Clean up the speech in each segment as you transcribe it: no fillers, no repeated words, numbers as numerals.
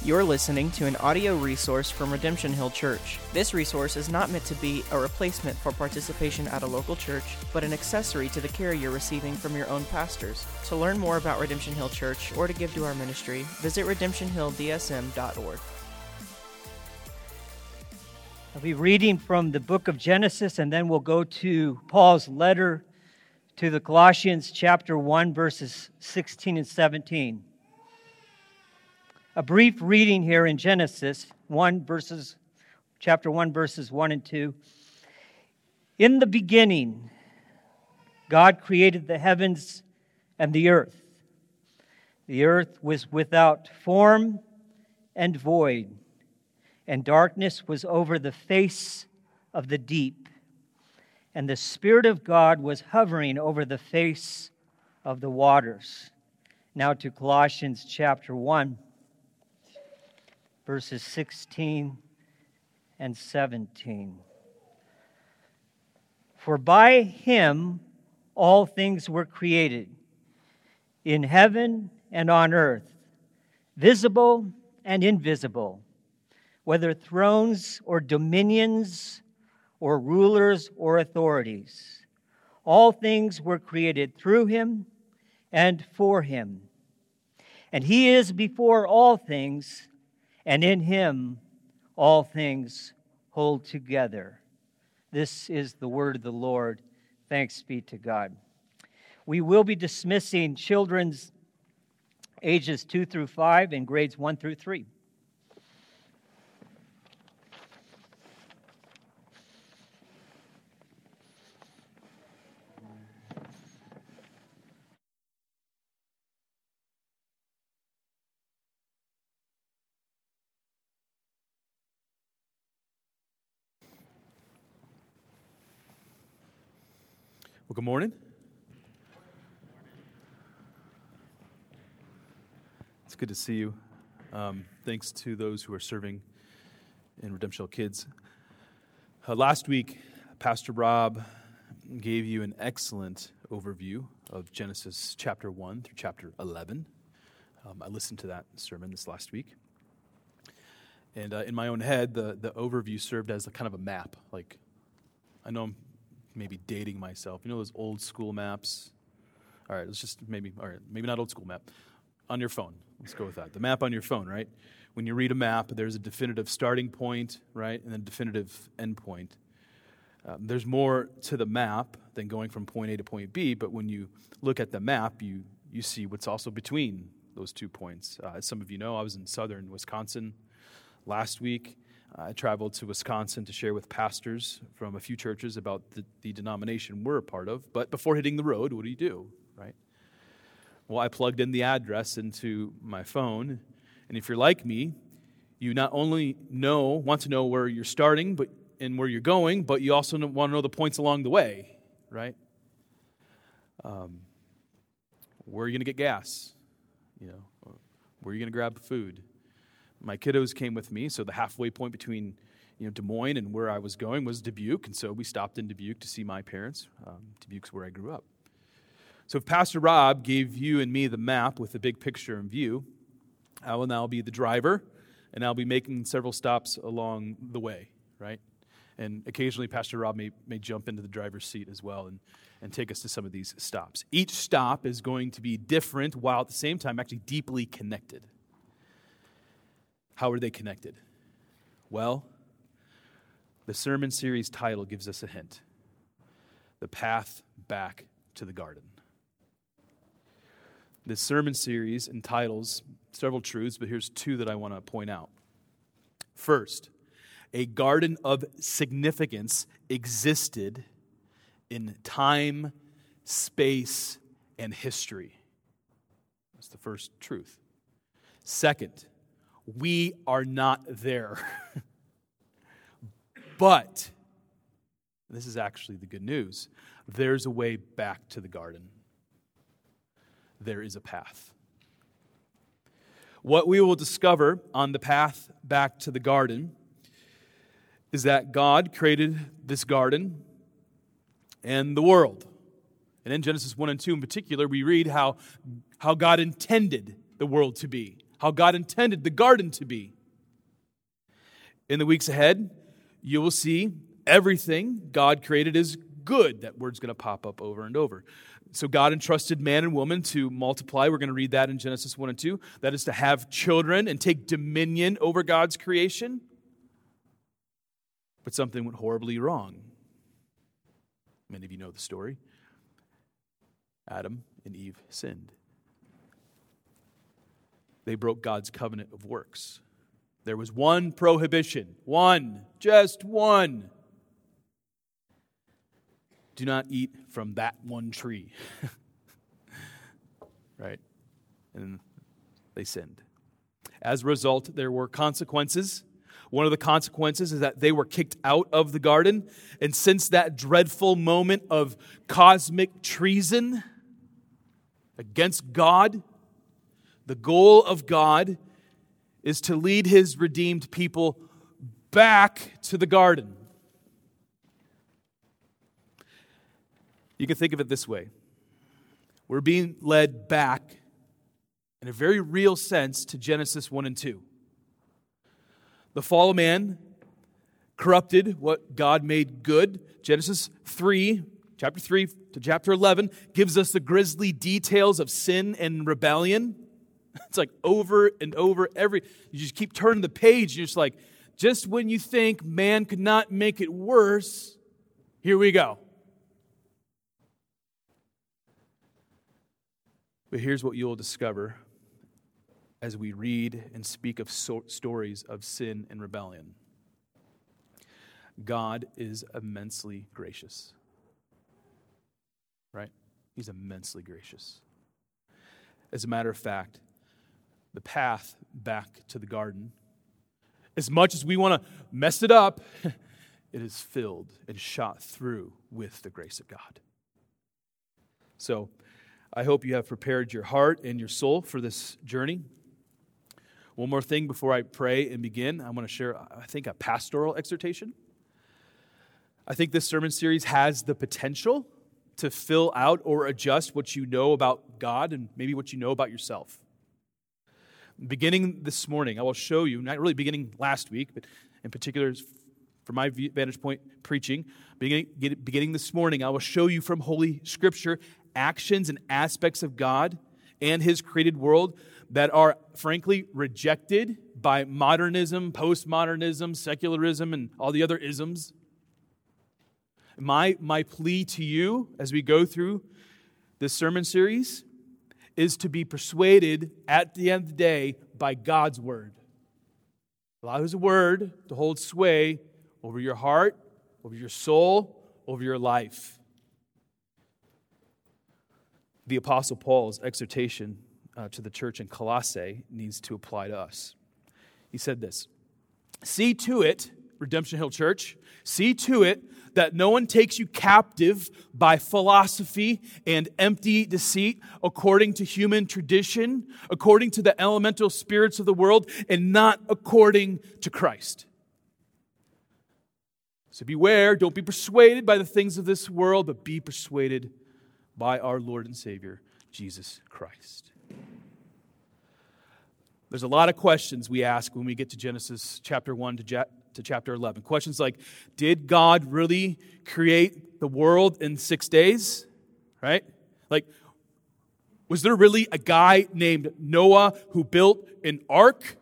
You're listening to an audio resource from Redemption Hill Church. This resource is not meant to be a replacement for participation at a local church, but an accessory to the care you're receiving from your own pastors. To learn more about Redemption Hill Church or to give to our ministry, visit redemptionhilldsm.org. I'll be reading from the book of Genesis, and then we'll go to Paul's letter to the Colossians, chapter 1, verses 16 and 17. A brief reading here in Genesis chapter 1, verses 1 and 2. In the beginning, God created the heavens and the earth. The earth was without form and void, and darkness was over the face of the deep. And the Spirit of God was hovering over the face of the waters. Now to Colossians chapter 1. Verses 16 and 17. For by him all things were created, in heaven and on earth, visible and invisible, whether thrones or dominions or rulers or authorities. All things were created through him and for him. And he is before all things, and in him all things hold together. This is the word of the Lord. Thanks be to God. We will be dismissing children's ages 2 through 5 and grades 1 through 3. Well, good morning. It's good to see you. Thanks to those who are serving in Redemption Hill Kids. Last week, Pastor Rob gave you an excellent overview of Genesis chapter 1 through chapter 11. I listened to that sermon this last week. And in my own head, the overview served as a kind of a map. Like, I know I'm maybe dating myself. You know those old school maps? All right, maybe not old school map. On your phone. Let's go with that. The map on your phone, right? When you read a map, there's a definitive starting point, right? And then a definitive end point. There's more to the map than going from point A to point B, but when you look at the map, you see what's also between those 2 points. As some of you know, I was in southern Wisconsin last week. I traveled to Wisconsin to share with pastors from a few churches about the denomination we're a part of. But before hitting the road, what do, right? Well, I plugged in the address into my phone. And if you're like me, you not only want to know where you're starting and where you're going, but you also want to know the points along the way, right? Where are you going to get gas? Where are you going to grab food? My kiddos came with me, so the halfway point between Des Moines and where I was going was Dubuque, and so we stopped in Dubuque to see my parents. Dubuque's where I grew up. So if Pastor Rob gave you and me the map with the big picture in view, I will now be the driver, and I'll be making several stops along the way, right? And occasionally Pastor Rob may jump into the driver's seat as well and take us to some of these stops. Each stop is going to be different while at the same time actually deeply connected. How are they connected? Well, the sermon series title gives us a hint. The Path Back to the Garden. This sermon series entitles several truths, but here's 2 that I want to point out. First, a garden of significance existed in time, space, and history. That's the first truth. Second, we are not there. But, this is actually the good news, there's a way back to the garden. There is a path. What we will discover on the path back to the garden is that God created this garden and the world. And in Genesis 1 and 2 in particular, we read how God intended the world to be, how God intended the garden to be. In the weeks ahead, you will see everything God created is good. That word's going to pop up over and over. So God entrusted man and woman to multiply. We're going to read that in Genesis 1 and 2. That is to have children and take dominion over God's creation. But something went horribly wrong. Many of you know the story. Adam and Eve sinned. They broke God's covenant of works. There was one prohibition. Just one. Do not eat from that one tree. Right? And they sinned. As a result, there were consequences. One of the consequences is that they were kicked out of the garden. And since that dreadful moment of cosmic treason against God, the goal of God is to lead His redeemed people back to the garden. You can think of it this way. We're being led back in a very real sense to Genesis 1 and 2. The fall of man corrupted what God made good. Genesis 3, chapter 3 to chapter 11, gives us the grisly details of sin and rebellion. It's like over and over you just keep turning the page. You're just like, just when you think man could not make it worse, here we go. But here's what you'll discover as we read and speak of stories of sin and rebellion. God is immensely gracious. Right? He's immensely gracious. As a matter of fact, the path back to the garden, as much as we want to mess it up, it is filled and shot through with the grace of God. So, I hope you have prepared your heart and your soul for this journey. One more thing before I pray and begin. I want to share, I think, a pastoral exhortation. I think this sermon series has the potential to fill out or adjust what you know about God and maybe what you know about yourself. Beginning this morning, I will show you, not really beginning last week, but in particular, from my vantage point, preaching, beginning this morning, I will show you from Holy Scripture actions and aspects of God and His created world that are, frankly, rejected by modernism, postmodernism, secularism, and all the other isms. My plea to you as we go through this sermon series is to be persuaded at the end of the day by God's Word. Allow His Word to hold sway over your heart, over your soul, over your life. The Apostle Paul's exhortation to the church in Colossae needs to apply to us. He said this, "See to it, Redemption Hill Church, see to it that no one takes you captive by philosophy and empty deceit, according to human tradition, according to the elemental spirits of the world, and not according to Christ." So beware, don't be persuaded by the things of this world, but be persuaded by our Lord and Savior, Jesus Christ. There's a lot of questions we ask when we get to Genesis chapter 1 to chapter 11. Questions like, did God really create the world in 6 days? Right? Like, was there really a guy named Noah who built an ark?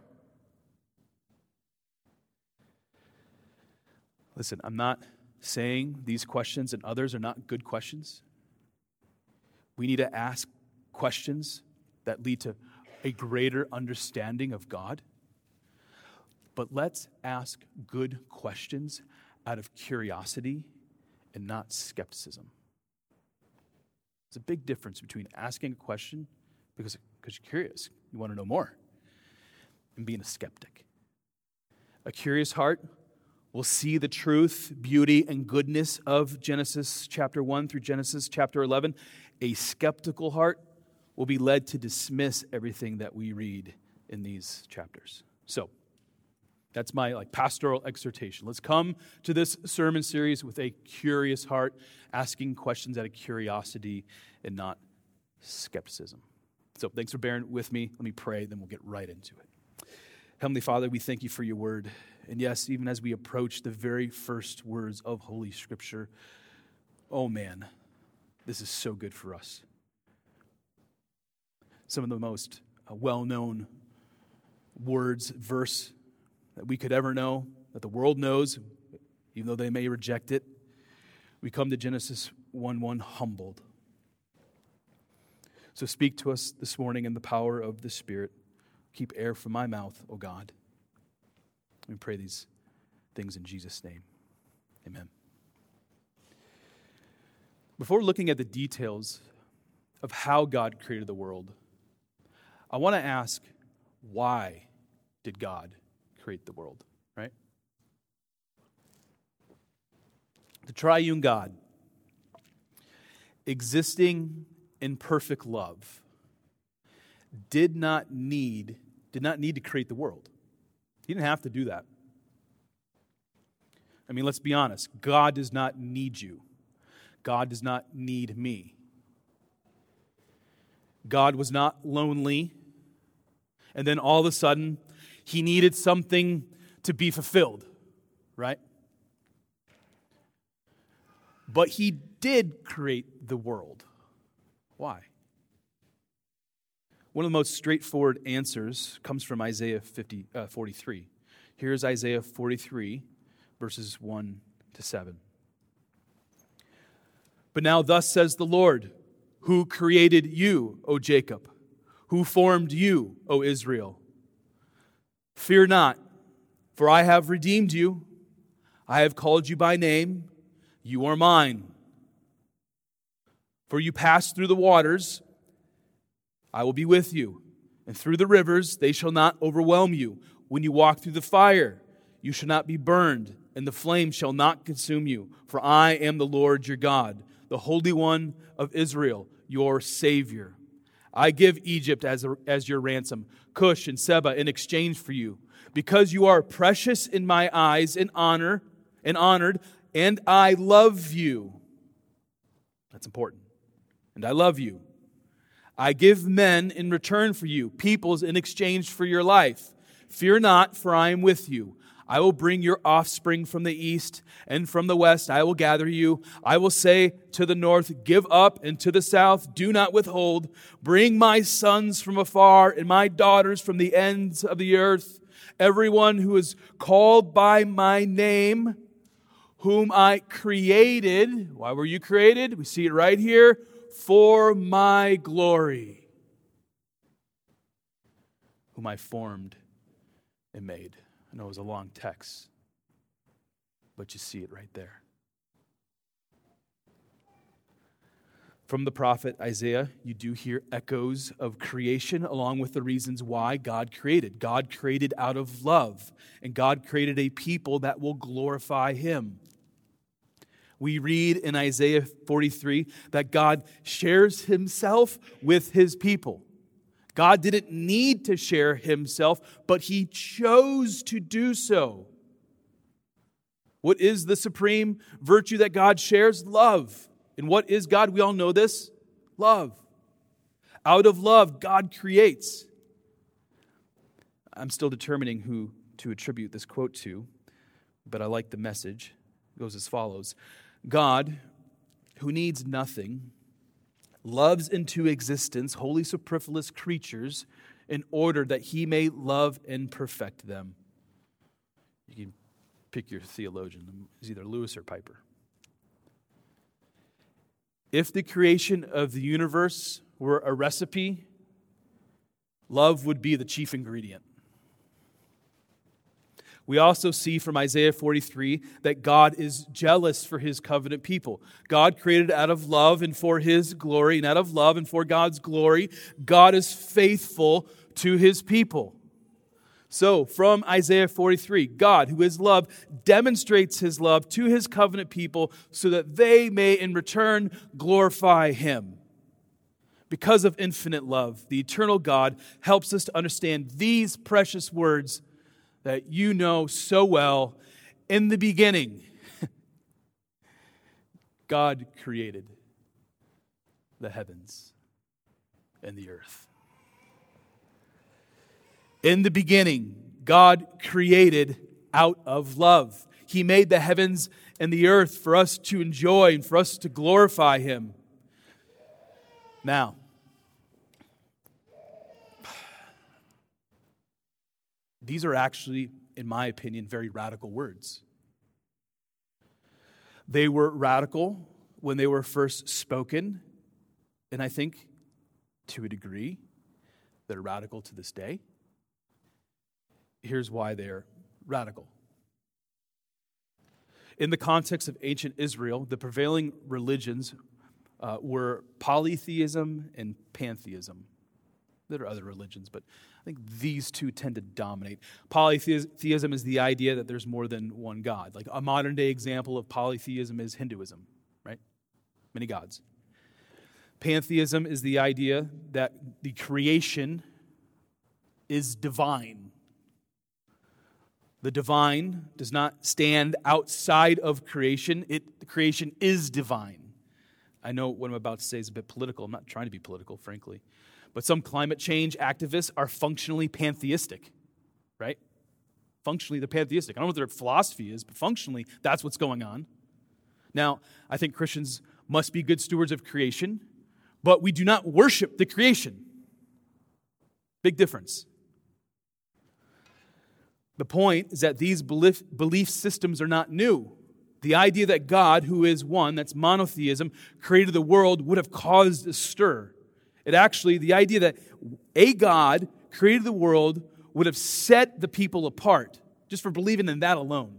Listen, I'm not saying these questions and others are not good questions. We need to ask questions that lead to a greater understanding of God. But let's ask good questions out of curiosity and not skepticism. There's a big difference between asking a question because you're curious, you want to know more, and being a skeptic. A curious heart will see the truth, beauty, and goodness of Genesis chapter 1 through Genesis chapter 11. A skeptical heart will be led to dismiss everything that we read in these chapters. So, that's my pastoral exhortation. Let's come to this sermon series with a curious heart, asking questions out of curiosity and not skepticism. So thanks for bearing with me. Let me pray, then we'll get right into it. Heavenly Father, we thank you for your word. And yes, even as we approach the very first words of Holy Scripture, oh man, this is so good for us. Some of the most well-known verse that we could ever know, that the world knows, even though they may reject it. We come to Genesis 1:1 humbled. So speak to us this morning in the power of the Spirit. Keep air from my mouth, O God. We pray these things in Jesus' name. Amen. Before looking at the details of how God created the world, I want to ask, why did God create the world, right? The triune God, existing in perfect love, did not need to create the world. He didn't have to do that. I mean, let's be honest. God does not need you. God does not need me. God was not lonely, and then all of a sudden, he needed something to be fulfilled, right? But he did create the world. Why? One of the most straightforward answers comes from Isaiah 43. Here's Isaiah 43, verses 1 to 7. But now thus says the Lord, who created you, O Jacob, who formed you, O Israel. Fear not, for I have redeemed you. I have called you by name. You are mine. For you passed through the waters, I will be with you. And through the rivers, they shall not overwhelm you. When you walk through the fire, you shall not be burned, and the flame shall not consume you. For I am the Lord your God, the Holy One of Israel, your Savior. I give Egypt as your ransom, Cush and Seba in exchange for you. Because you are precious in my eyes and honored, and I love you. That's important. And I love you. I give men in return for you, peoples in exchange for your life. Fear not, for I am with you. I will bring your offspring from the east, and from the west I will gather you. I will say to the north, give up, and to the south, do not withhold. Bring my sons from afar, and my daughters from the ends of the earth. Everyone who is called by my name, whom I created. Why were you created? We see it right here. For my glory, whom I formed and made. I know it was a long text, but you see it right there. From the prophet Isaiah, you do hear echoes of creation along with the reasons why God created. God created out of love, and God created a people that will glorify Him. We read in Isaiah 43 that God shares Himself with His people. God didn't need to share Himself, but He chose to do so. What is the supreme virtue that God shares? Love. And what is God? We all know this. Love. Out of love, God creates. I'm still determining who to attribute this quote to, but I like the message. It goes as follows. God, who needs nothing, loves into existence wholly superfluous creatures in order that He may love and perfect them. You can pick your theologian. It's either Lewis or Piper. If the creation of the universe were a recipe, love would be the chief ingredient. We also see from Isaiah 43 that God is jealous for His covenant people. God created out of love and for His glory, and out of love and for God's glory, God is faithful to His people. So, from Isaiah 43, God, who is love, demonstrates His love to His covenant people so that they may in return glorify Him. Because of infinite love, the eternal God helps us to understand these precious words that you know so well. In the beginning, God created the heavens and the earth. In the beginning, God created out of love. He made the heavens and the earth for us to enjoy and for us to glorify Him. Now, these are actually, in my opinion, very radical words. They were radical when they were first spoken, and I think, to a degree, they're radical to this day. Here's why they're radical. In the context of ancient Israel, the prevailing religions were polytheism and pantheism. There are other religions, but I think these two tend to dominate. Polytheism is the idea that there's more than one God. Like a modern day example of polytheism is Hinduism, right? Many gods. Pantheism is the idea that the creation is divine. The divine does not stand outside of creation. The creation is divine. I know what I'm about to say is a bit political. I'm not trying to be political, frankly. But some climate change activists are functionally pantheistic, right? Functionally, they're pantheistic. I don't know what their philosophy is, but functionally, that's what's going on. Now, I think Christians must be good stewards of creation, but we do not worship the creation. Big difference. The point is that these belief systems are not new. The idea that God, who is one, that's monotheism, created the world would have caused a stir. The idea that a God created the world would have set the people apart just for believing in that alone.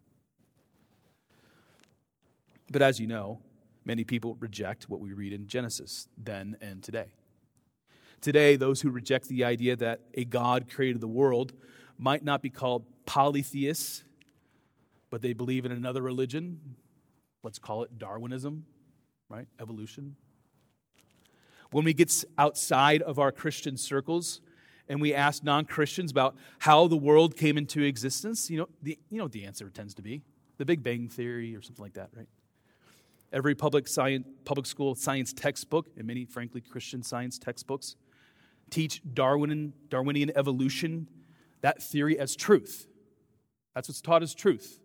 But as you know, many people reject what we read in Genesis then and today. Today, those who reject the idea that a God created the world might not be called polytheists, but they believe in another religion. Let's call it Darwinism, right? Evolution. When we get outside of our Christian circles and we ask non-Christians about how the world came into existence, you know what the answer tends to be? The Big Bang Theory or something like that, right? Every public school science textbook, and many, frankly, Christian science textbooks, teach Darwinian evolution, that theory, as truth. That's what's taught as truth.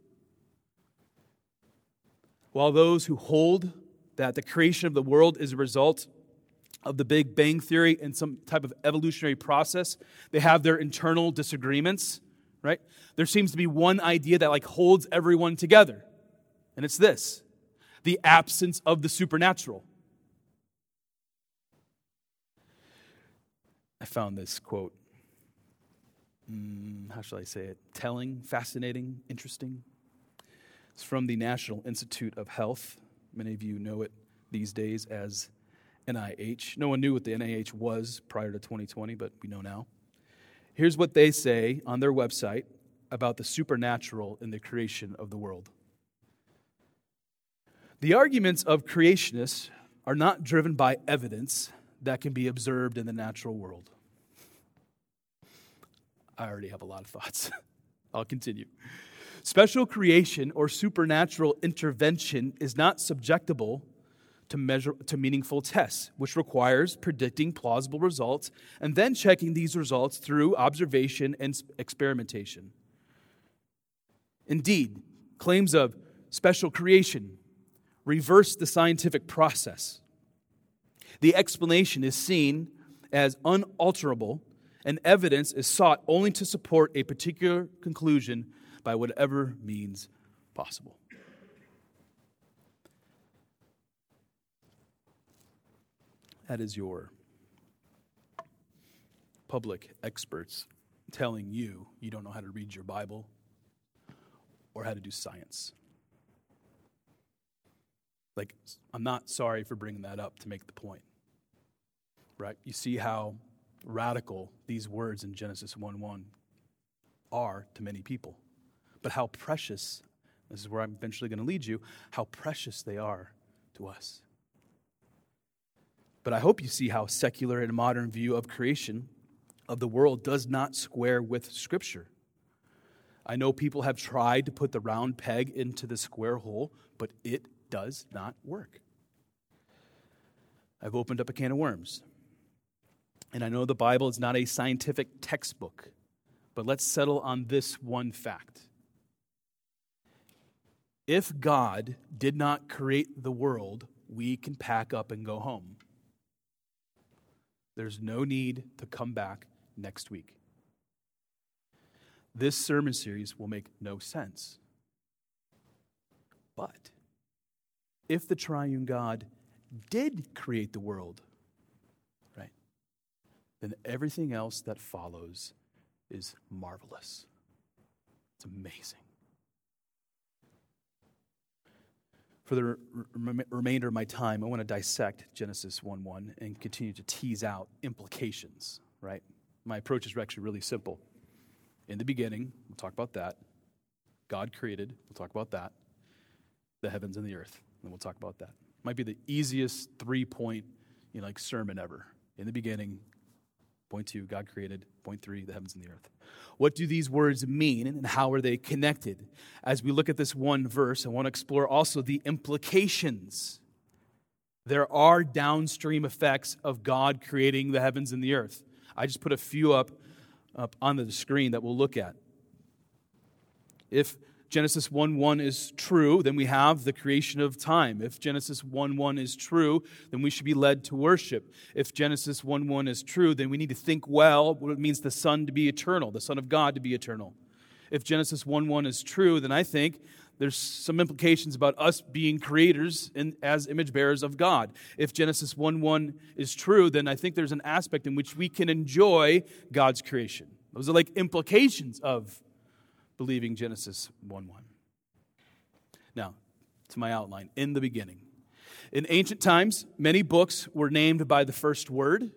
While those who hold that the creation of the world is a result of the Big Bang Theory and some type of evolutionary process, they have their internal disagreements, right? There seems to be one idea that holds everyone together, and it's this: the absence of the supernatural. I found this quote, how shall I say it? Telling, fascinating, interesting. It's from the National Institute of Health. Many of you know it these days as NIH. No one knew what the NIH was prior to 2020, but we know now. Here's what they say on their website about the supernatural in the creation of the world. The arguments of creationists are not driven by evidence that can be observed in the natural world. I already have a lot of thoughts. I'll continue. Special creation or supernatural intervention is not subjectable to meaningful tests, which requires predicting plausible results and then checking these results through observation and experimentation. Indeed, claims of special creation reverse the scientific process. The explanation is seen as unalterable, and evidence is sought only to support a particular conclusion by whatever means possible. That is your public experts telling you you don't know how to read your Bible or how to do science. I'm not sorry for bringing that up to make the point, right? You see how radical these words in Genesis 1:1 are to many people, but how precious, this is where I'm eventually going to lead you, how precious they are to us. But I hope you see how secular and modern view of creation of the world does not square with Scripture. I know people have tried to put the round peg into the square hole, but it does not work. I've opened up a can of worms. And I know the Bible is not a scientific textbook. But let's settle on this one fact. If God did not create the world, we can pack up and go home. There's no need to come back next week. This sermon series will make no sense. But if the triune God did create the world, right, then everything else that follows is marvelous. It's amazing. For the remainder of my time, I want to dissect Genesis 1:1 and continue to tease out implications, right? My approach is actually really simple. In the beginning, we'll talk about that. God created, we'll talk about that. The heavens and the earth, and we'll talk about that. Might be the easiest 3-point, sermon ever. In the beginning, point 2, God created. Point 3, the heavens and the earth. What do these words mean, and how are they connected? As we look at this one verse, I want to explore also the implications. There are downstream effects of God creating the heavens and the earth. I just put a few up on the screen that we'll look at. If Genesis 1:1 is true, then we have the creation of time. If Genesis 1:1 is true, then we should be led to worship. If Genesis 1:1 is true, then we need to think well what it means the Son to be eternal, the Son of God to be eternal. If Genesis 1:1 is true, then I think there's some implications about us being creators as image bearers of God. If Genesis 1:1 is true, then I think there's an aspect in which we can enjoy God's creation. Those are like implications of believing Genesis 1:1. Now, to my outline. In the beginning. In ancient times, many books were named by the first word.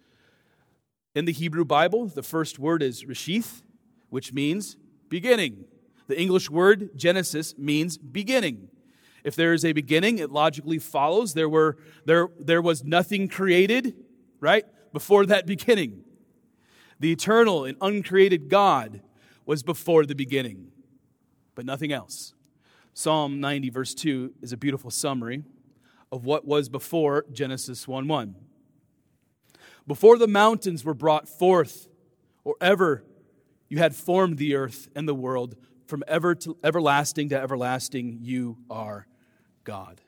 In the Hebrew Bible, the first word is Reshith, which means beginning. The English word Genesis means beginning. If there is a beginning, it logically follows there was nothing created, right, before that beginning. The eternal and uncreated God was before the beginning, but nothing else. Psalm 90, verse 2 is a beautiful summary of what was before Genesis 1:1. Before the mountains were brought forth, or ever you had formed the earth and the world, from everlasting to everlasting, you are God.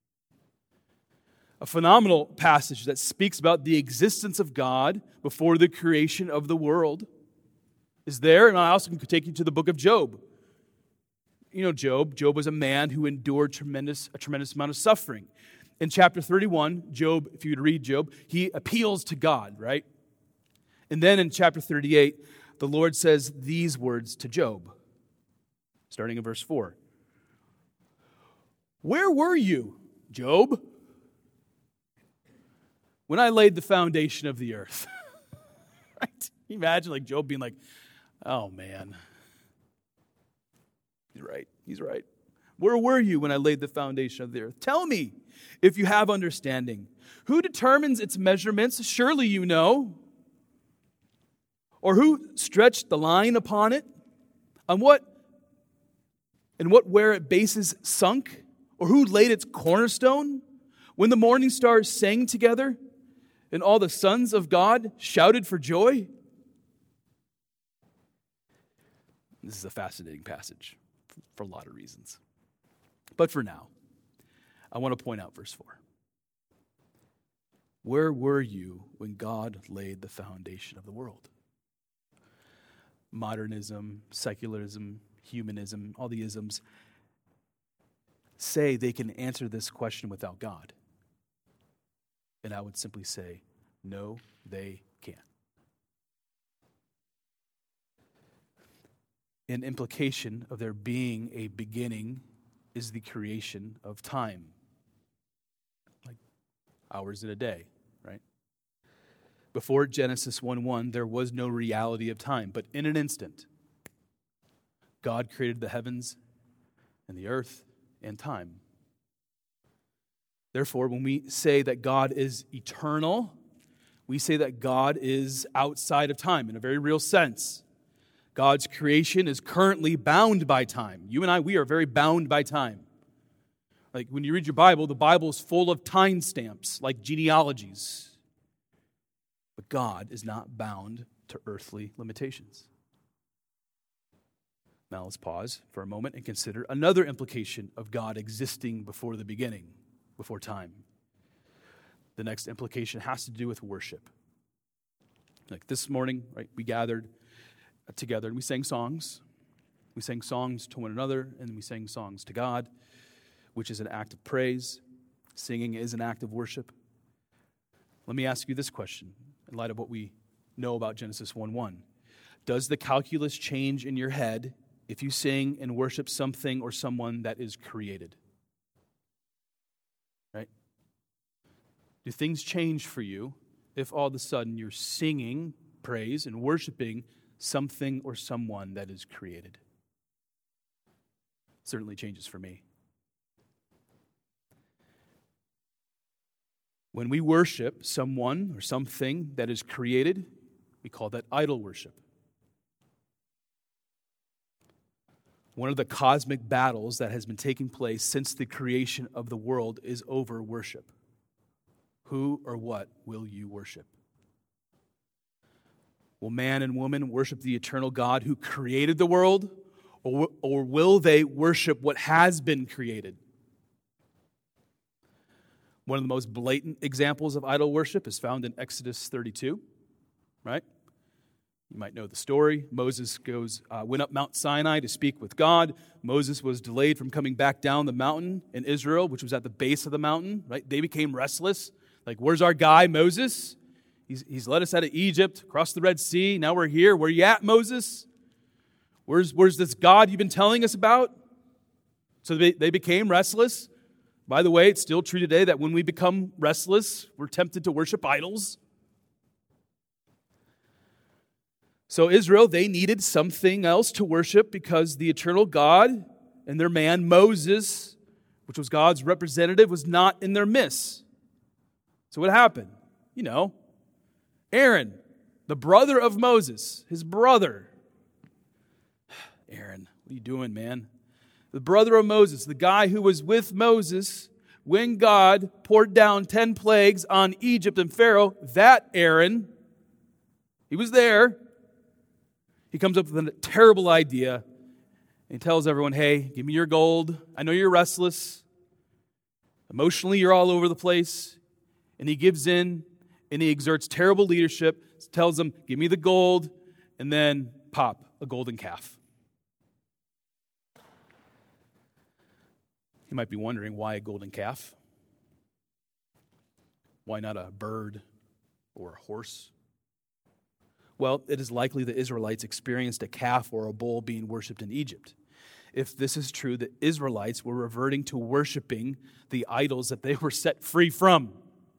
A phenomenal passage that speaks about the existence of God before the creation of the world is there, and I also can take you to the book of Job. You know Job. Job was a man who endured a tremendous amount of suffering. In chapter 31, Job, if you would read Job, he appeals to God, right? And then in chapter 38, the Lord says these words to Job, starting in verse 4. Where were you, Job, when I laid the foundation of the earth? Right? Can you imagine like Job being like, oh man, he's right. Where were you when I laid the foundation of the earth? Tell me if you have understanding. Who determines its measurements? Surely you know. Or who stretched the line upon it? Where its bases sunk? Or who laid its cornerstone? When the morning stars sang together and all the sons of God shouted for joy? This is a fascinating passage for a lot of reasons. But for now, I want to point out verse 4. Where were you when God laid the foundation of the world? Modernism, secularism, humanism, all the isms say they can answer this question without God. And I would simply say, no, they can't. An implication of there being a beginning is the creation of time. Like hours in a day, right? Before Genesis 1:1, there was no reality of time. But in an instant, God created the heavens and the earth and time. Therefore, when we say that God is eternal, we say that God is outside of time in a very real sense. God's creation is currently bound by time. You and I, we are very bound by time. Like when you read your Bible, the Bible is full of time stamps, like genealogies. But God is not bound to earthly limitations. Now let's pause for a moment and consider another implication of God existing before the beginning, before time. The next implication has to do with worship. Like this morning, right, we gathered together and we sang songs. We sang songs to one another and we sang songs to God, which is an act of praise. Singing is an act of worship. Let me ask you this question in light of what we know about Genesis 1:1. Does the calculus change in your head if you sing and worship something or someone that is created? Right? Do things change for you if all of a sudden you're singing praise and worshiping something or someone that is created? It certainly changes for me. When we worship someone or something that is created, we call that idol worship. One of the cosmic battles that has been taking place since the creation of the world is over worship. Who or what will you worship? Will man and woman worship the eternal God who created the world, or will they worship what has been created? One of the most blatant examples of idol worship is found in Exodus 32, right? You might know the story. Moses went up Mount Sinai to speak with God. Moses was delayed from coming back down the mountain in Israel, which was at the base of the mountain, right? They became restless. Like, where's our guy, Moses? He's led us out of Egypt, across the Red Sea. Now we're here. Where you at, Moses? Where's this God you've been telling us about? So they became restless. By the way, it's still true today that when we become restless, we're tempted to worship idols. So Israel, they needed something else to worship because the eternal God and their man Moses, which was God's representative, was not in their midst. So what happened? Aaron, the brother of Moses, his brother. Aaron, what are you doing, man? The brother of Moses, the guy who was with Moses when God poured down 10 plagues on Egypt and Pharaoh, that Aaron, he was there. He comes up with a terrible idea and he tells everyone, hey, give me your gold. I know you're restless. Emotionally, you're all over the place. And he gives in and he exerts terrible leadership, tells them, give me the gold, and then pop, a golden calf. You might be wondering, why a golden calf? Why not a bird or a horse? Well, it is likely the Israelites experienced a calf or a bull being worshipped in Egypt. If this is true, the Israelites were reverting to worshiping the idols that they were set free from.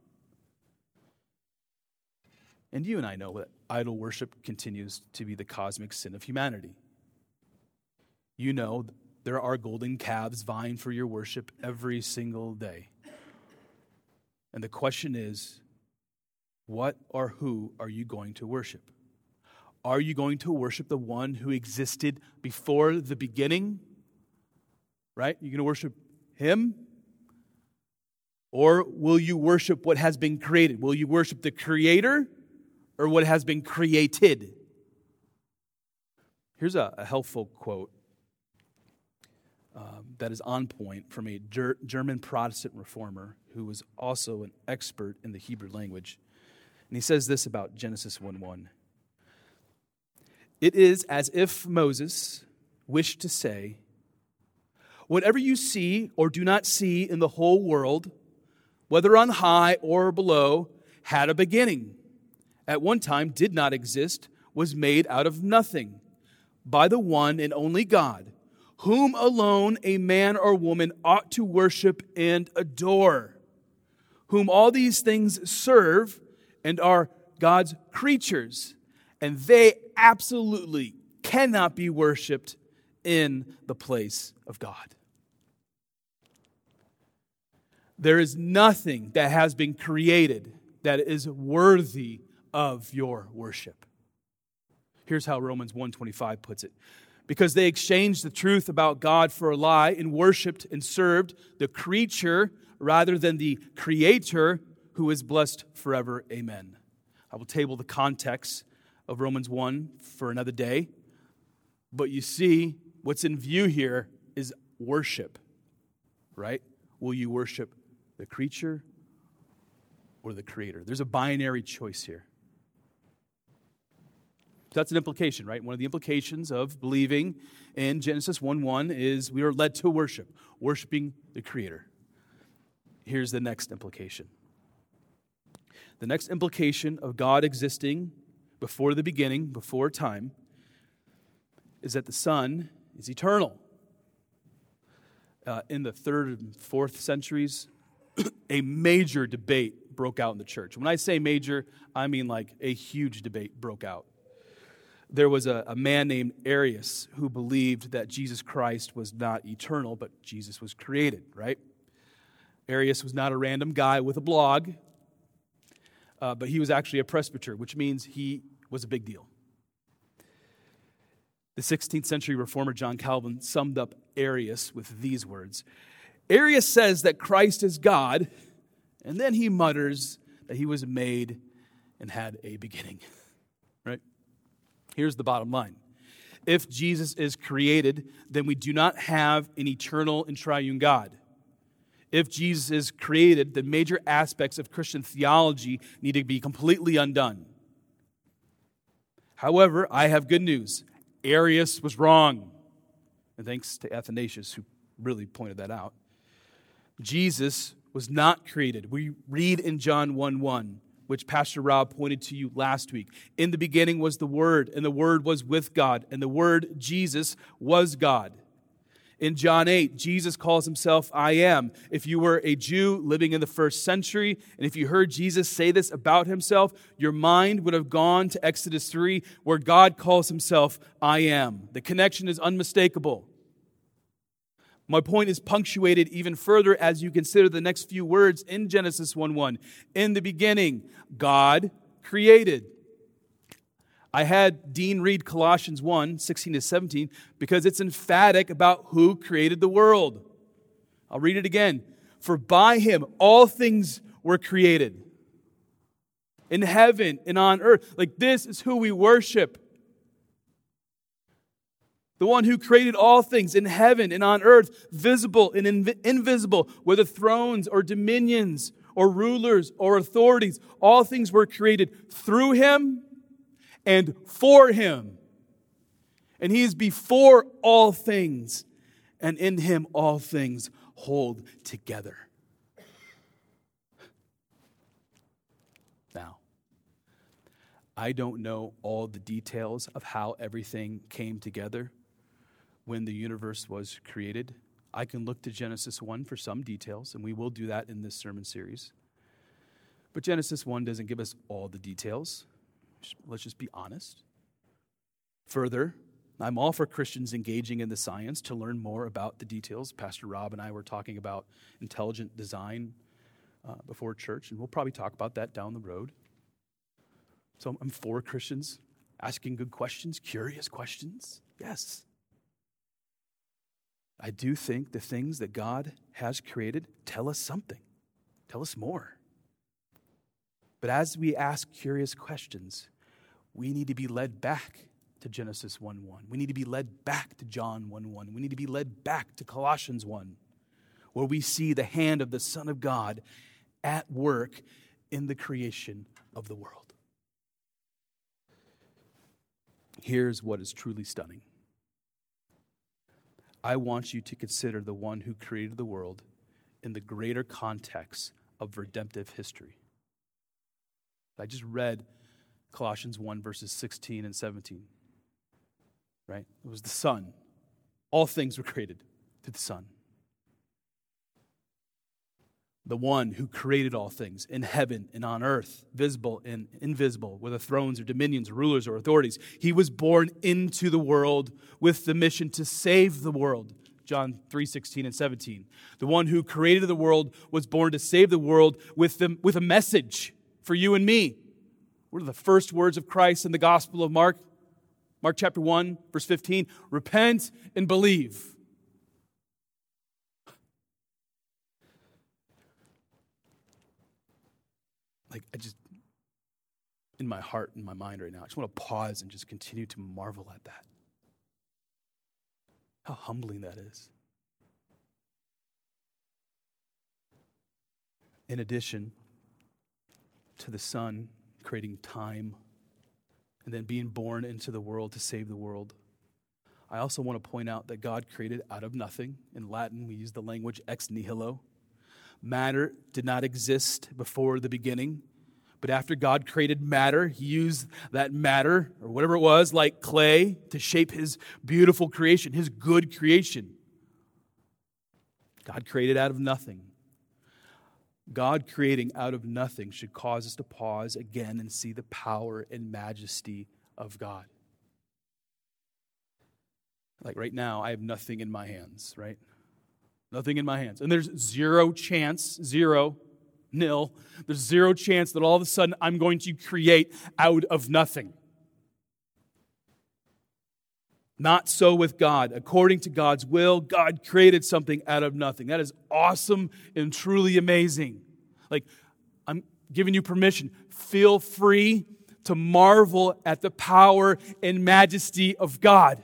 And you and I know that idol worship continues to be the cosmic sin of humanity. You know there are golden calves vying for your worship every single day. And the question is, what or who are you going to worship? Are you going to worship the one who existed before the beginning? Right? You're going to worship him? Or will you worship what has been created? Will you worship the Creator or what has been created? Here's a helpful quote that is on point from a German Protestant reformer who was also an expert in the Hebrew language. And he says this about Genesis 1:1. It is as if Moses wished to say, whatever you see or do not see in the whole world, whether on high or below, had a beginning. At one time did not exist, was made out of nothing, by the one and only God, whom alone a man or woman ought to worship and adore, whom all these things serve and are God's creatures, and they absolutely cannot be worshiped in the place of God. There is nothing that has been created that is worthy of your worship. Here's how Romans 1:25 puts it. Because they exchanged the truth about God for a lie and worshiped and served the creature rather than the Creator, who is blessed forever. Amen. I will table the context of Romans 1 for another day. But you see, what's in view here is worship, right? Will you worship the creature or the creator? There's a binary choice here. So that's an implication, right? One of the implications of believing in Genesis 1:1 is we are led to worship, worshiping the creator. Here's the next implication. The next implication of God existing before the beginning, before time, is that the Son is eternal. In the 3rd and 4th centuries, a major debate broke out in the church. When I say major, I mean like a huge debate broke out. There was a man named Arius who believed that Jesus Christ was not eternal, but Jesus was created, right? Arius was not a random guy with a blog, but he was actually a presbyter, which means he was a big deal. The 16th century reformer John Calvin summed up Arius with these words. Arius says that Christ is God, and then he mutters that he was made and had a beginning. Right? Here's the bottom line. If Jesus is created, then we do not have an eternal and triune God. If Jesus is created, then major aspects of Christian theology need to be completely undone. However, I have good news. Arius was wrong. And thanks to Athanasius, who really pointed that out. Jesus was not created. We read in John 1:1, which Pastor Rob pointed to you last week. In the beginning was the Word, and the Word was with God, and the Word, Jesus, was God. In John 8, Jesus calls himself, I am. If you were a Jew living in the 1st century, and if you heard Jesus say this about himself, your mind would have gone to Exodus 3, where God calls himself, I am. The connection is unmistakable. My point is punctuated even further as you consider the next few words in Genesis 1:1. In the beginning, God created. I had Dean read Colossians 1:16-17 because it's emphatic about who created the world. I'll read it again. For by him all things were created. In heaven and on earth. Like this is who we worship. The one who created all things in heaven and on earth, visible and invisible, whether thrones or dominions or rulers or authorities. All things were created through him and for him. And he is before all things, and in him all things hold together. Now, I don't know all the details of how everything came together when the universe was created. I can look to Genesis 1 for some details, and we will do that in this sermon series. But Genesis 1 doesn't give us all the details. Let's just be honest. Further, I'm all for Christians engaging in the science to learn more about the details. Pastor Rob and I were talking about intelligent design before church, and we'll probably talk about that down the road. So I'm for Christians asking good questions, curious questions. Yes. I do think the things that God has created tell us something, tell us more. But as we ask curious questions, we need to be led back to Genesis 1:1. We need to be led back to John 1:1. We need to be led back to Colossians 1, where we see the hand of the Son of God at work in the creation of the world. Here's what is truly stunning. I want you to consider the one who created the world in the greater context of redemptive history. I just read Colossians 1, verses 16 and 17. Right? It was the Son. All things were created through the Son. The one who created all things in heaven and on earth, visible and invisible, whether thrones or dominions, rulers or authorities. He was born into the world with the mission to save the world. John 3:16 and 17. The one who created the world was born to save the world with a message for you and me. What are the first words of Christ in the Gospel of Mark? Mark chapter 1, verse 15. Repent and believe. In my heart and my mind right now, I just want to pause and just continue to marvel at that. How humbling that is. In addition to the Son creating time and then being born into the world to save the world, I also want to point out that God created out of nothing. In Latin, we use the language ex nihilo. Matter did not exist before the beginning, but after God created matter, He used that matter, or whatever it was, like clay, to shape His beautiful creation, His good creation. God created out of nothing. God creating out of nothing should cause us to pause again and see the power and majesty of God. Like right now, I have nothing in my hands, right? Nothing in my hands. And there's zero chance, nil, there's zero chance that all of a sudden I'm going to create out of nothing. Not so with God. According to God's will, God created something out of nothing. That is awesome and truly amazing. Like, I'm giving you permission. Feel free to marvel at the power and majesty of God.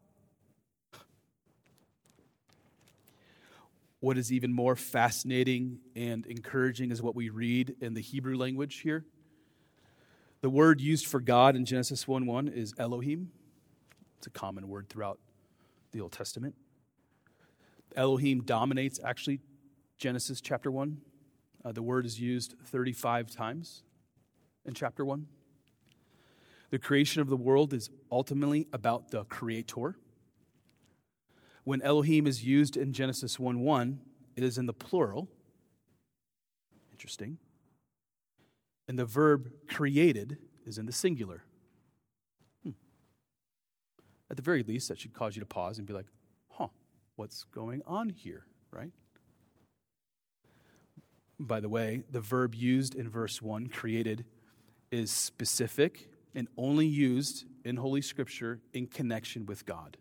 What is even more fascinating and encouraging is what we read in the Hebrew language here. The word used for God in Genesis 1:1 is Elohim. It's a common word throughout the Old Testament. Elohim dominates, actually, Genesis chapter 1. The word is used 35 times in chapter 1. The creation of the world is ultimately about the Creator. When Elohim is used in Genesis 1:1, it is in the plural. Interesting. And the verb created is in the singular. At the very least, that should cause you to pause and be like, what's going on here, right? By the way, the verb used in verse 1, created, is specific and only used in Holy Scripture in connection with God.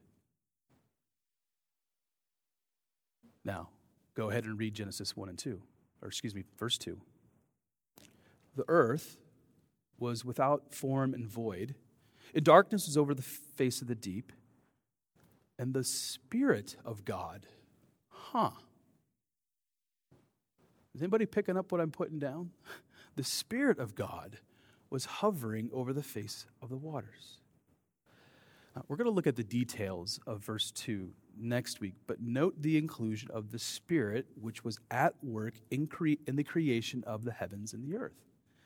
Now, go ahead and read Genesis 1 and 2, verse 2. The earth was without form and void, and darkness was over the face of the deep, and the Spirit of God. Is anybody picking up what I'm putting down? The Spirit of God was hovering over the face of the waters. Now, we're going to look at the details of verse 2 next week, but note the inclusion of the Spirit, which was at work in the creation of the heavens and the earth.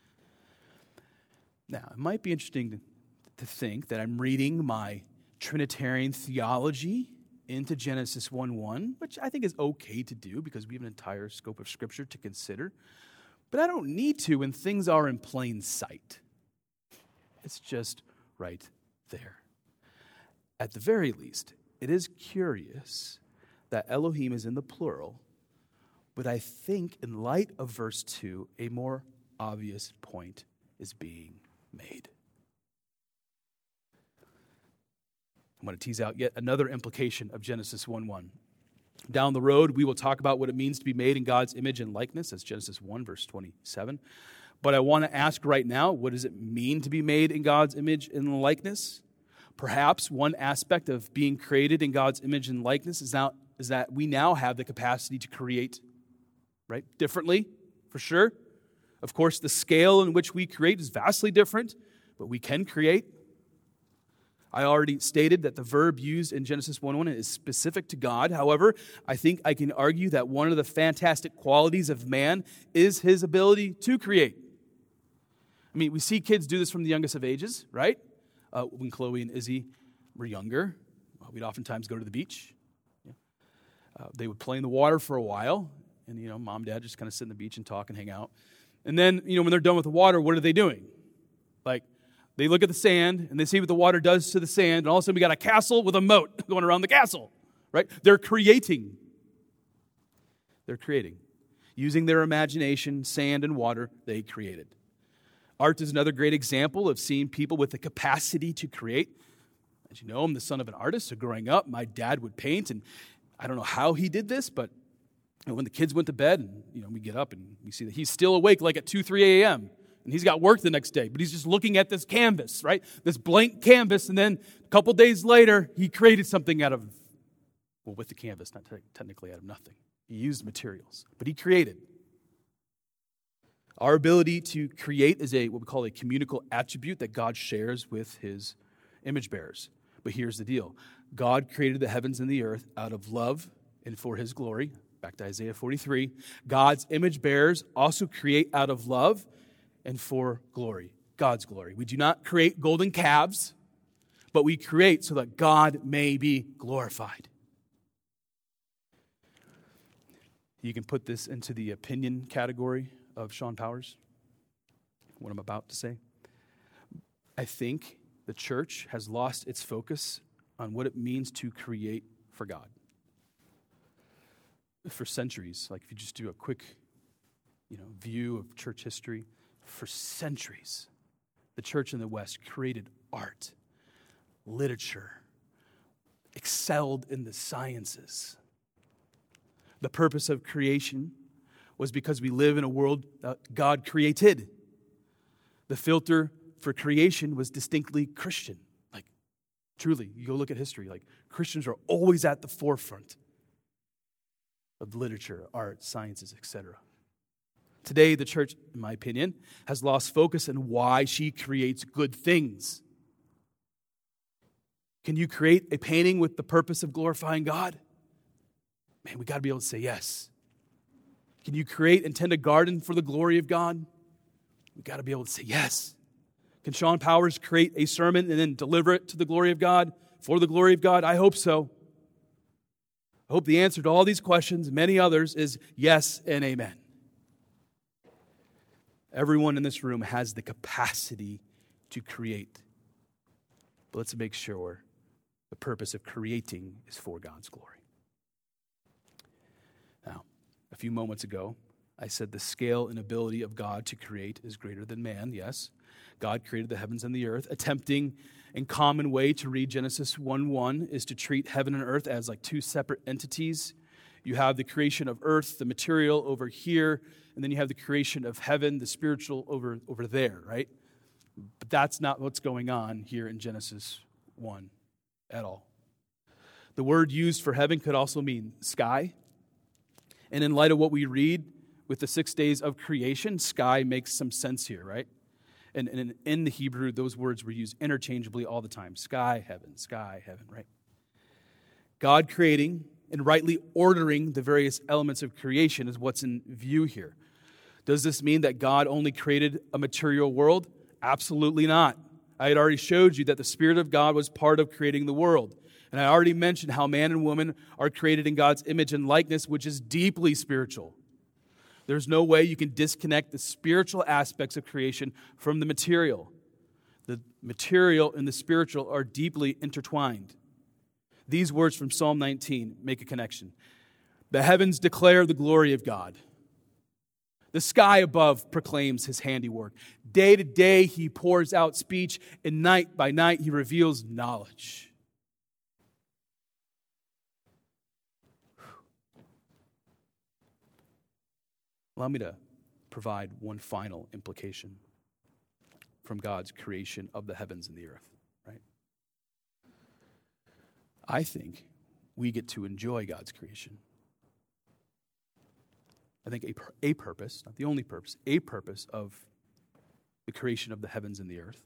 Now, it might be interesting to think that I'm reading my Trinitarian theology into Genesis 1:1, which I think is okay to do because we have an entire scope of Scripture to consider. But I don't need to when things are in plain sight. It's just right there. At the very least, it is curious that Elohim is in the plural, but I think in light of verse 2, a more obvious point is being made. I'm going to tease out yet another implication of Genesis 1:1. Down the road, we will talk about what it means to be made in God's image and likeness. That's Genesis 1, verse 27. But I want to ask right now, what does it mean to be made in God's image and likeness? Perhaps one aspect of being created in God's image and likeness is that we now have the capacity to create, right? Differently, for sure. Of course, the scale in which we create is vastly different, but we can create. I already stated that the verb used in Genesis 1:1 is specific to God. However, I think I can argue that one of the fantastic qualities of man is his ability to create. I mean, we see kids do this from the youngest of ages, right? When Chloe and Izzy were younger, we'd oftentimes go to the beach. They would play in the water for a while, and mom and dad just kind of sit on the beach and talk and hang out. And then, when they're done with the water, what are they doing? Like, they look at the sand, and they see what the water does to the sand, and all of a sudden we got a castle with a moat going around the castle, right? They're creating. Using their imagination, sand and water, they created. Art is another great example of seeing people with the capacity to create. As you know, I'm the son of an artist, so growing up, my dad would paint, and I don't know how he did this, but when the kids went to bed, and we get up and we see that he's still awake like at 2, 3 a.m., and he's got work the next day, but he's just looking at this canvas, right? This blank canvas, and then a couple days later, he created something out of Well, with the canvas, not technically out of nothing. He used materials, but he created. Our ability to create is what we call a communicable attribute that God shares with his image bearers. But here's the deal. God created the heavens and the earth out of love and for his glory. Back to Isaiah 43. God's image bearers also create out of love and for glory, God's glory. We do not create golden calves, but we create so that God may be glorified. You can put this into the opinion category of Sean Powers, what I'm about to say. I think the church has lost its focus on what it means to create for God. For centuries, like if you just do a quick, view of church history, for centuries, the church in the West created art, literature, excelled in the sciences. The purpose of creation was because we live in a world that God created. The filter for creation was distinctly Christian. Like, truly, you go look at history, like Christians are always at the forefront of literature, art, sciences, etc. Today, the church, in my opinion, has lost focus on why she creates good things. Can you create a painting with the purpose of glorifying God? Man, we got to be able to say yes. Can you create and tend a garden for the glory of God? We got to be able to say yes. Can Sean Powers create a sermon and then deliver it to the glory of God, for the glory of God? I hope so. I hope the answer to all these questions and many others is yes and amen. Everyone in this room has the capacity to create. But let's make sure the purpose of creating is for God's glory. Now, a few moments ago, I said the scale and ability of God to create is greater than man. Yes, God created the heavens and the earth. Attempting in common way to read Genesis 1:1 is to treat heaven and earth as like two separate entities. You have the creation of earth, the material over here, and then you have the creation of heaven, the spiritual over there, right? But that's not what's going on here in Genesis 1 at all. The word used for heaven could also mean sky. And in light of what we read with the 6 days of creation, sky makes some sense here, right? And in the Hebrew, those words were used interchangeably all the time. Sky, heaven, right? God creating and rightly ordering the various elements of creation is what's in view here. Does this mean that God only created a material world? Absolutely not. I had already showed you that the Spirit of God was part of creating the world. And I already mentioned how man and woman are created in God's image and likeness, which is deeply spiritual. There's no way you can disconnect the spiritual aspects of creation from the material. The material and the spiritual are deeply intertwined. These words from Psalm 19 make a connection. The heavens declare the glory of God. The sky above proclaims his handiwork. Day to day he pours out speech, and night by night he reveals knowledge. Allow me to provide one final implication from God's creation of the heavens and the earth, right? I think we get to enjoy God's creation. I think a purpose, not the only purpose, a purpose of the creation of the heavens and the earth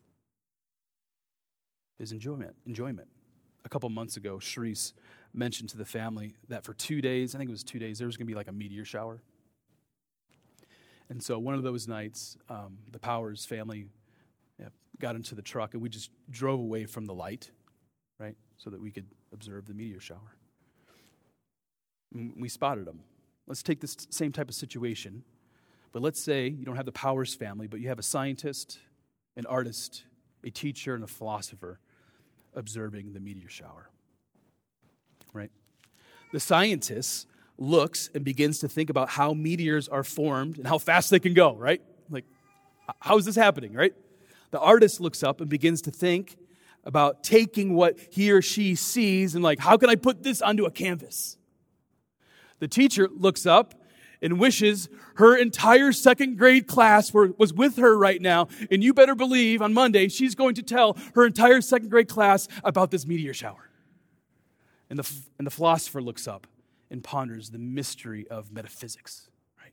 is enjoyment. A couple months ago, Sharice mentioned to the family that for 2 days, I think it was 2 days, there was going to be like a meteor shower. And so one of those nights, the Powers family got into the truck and we just drove away from the light, right, so that we could observe the meteor shower. And we spotted them. Let's take this same type of situation, but let's say you don't have the Powers family, but you have a scientist, an artist, a teacher, and a philosopher observing the meteor shower, right? The scientist looks and begins to think about how meteors are formed and how fast they can go, right? Like, how is this happening, right? The artist looks up and begins to think about taking what he or she sees and like, how can I put this onto a canvas? The teacher looks up and wishes her entire second grade class was with her right now, and you better believe on Monday she's going to tell her entire second grade class about this meteor shower. And the philosopher looks up and ponders the mystery of metaphysics. Right?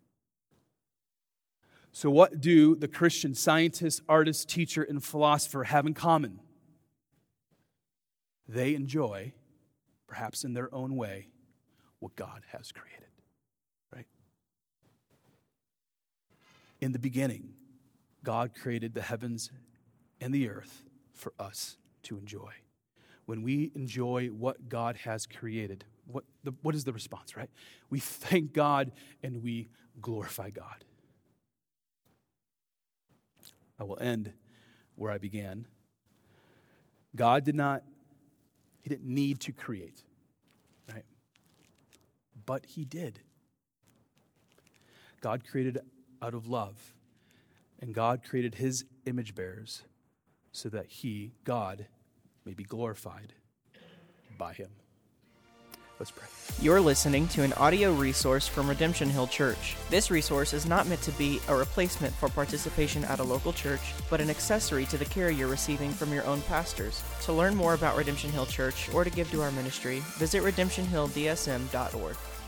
So what do the Christian scientist, artist, teacher, and philosopher have in common? They enjoy, perhaps in their own way, what God has created. Right? In the beginning, God created the heavens and the earth for us to enjoy. When we enjoy what God has created, what is the response, right? We thank God and we glorify God. I will end where I began. God didn't need to create, right? But he did. God created out of love, and God created his image bearers so that God, may be glorified by him. Let's pray. You're listening to an audio resource from Redemption Hill Church. This resource is not meant to be a replacement for participation at a local church, but an accessory to the care you're receiving from your own pastors. To learn more about Redemption Hill Church or to give to our ministry, visit redemptionhilldsm.org.